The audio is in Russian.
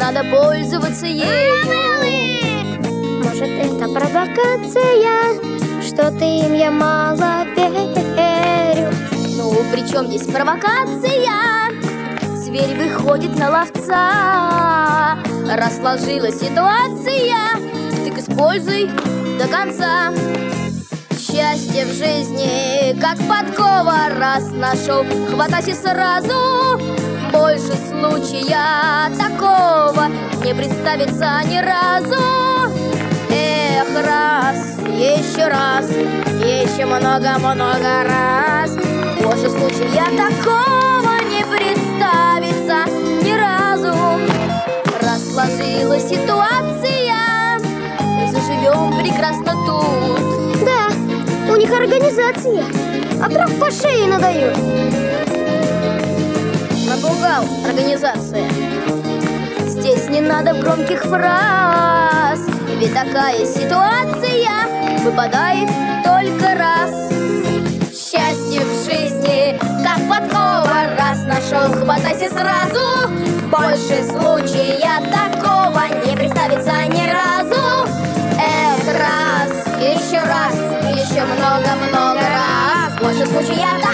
надо пользоваться ею. Может, это провокация? Что-то им я мало верю. Ну, при чем здесь провокация? Зверь выходит на ловца. Раз сложилась ситуация, так используй до конца. Счастье в жизни, как подкова, раз нашел, хватайся сразу. Больше случая такого не представится ни разу. Эх, раз, еще много-много раз. Больше случая такого не представится ни разу. Раз сложилась ситуация, и заживем прекрасно тут. Да, у них организация, а вдруг по шее надают. Напугал организация. Здесь не надо громких фраз, ведь такая ситуация выпадает только раз. Счастье в жизни, как подкова, раз нашел, хватайся сразу. Больше случая такого не представится ни разу. Эх, раз, еще много-много раз. Больше случая такого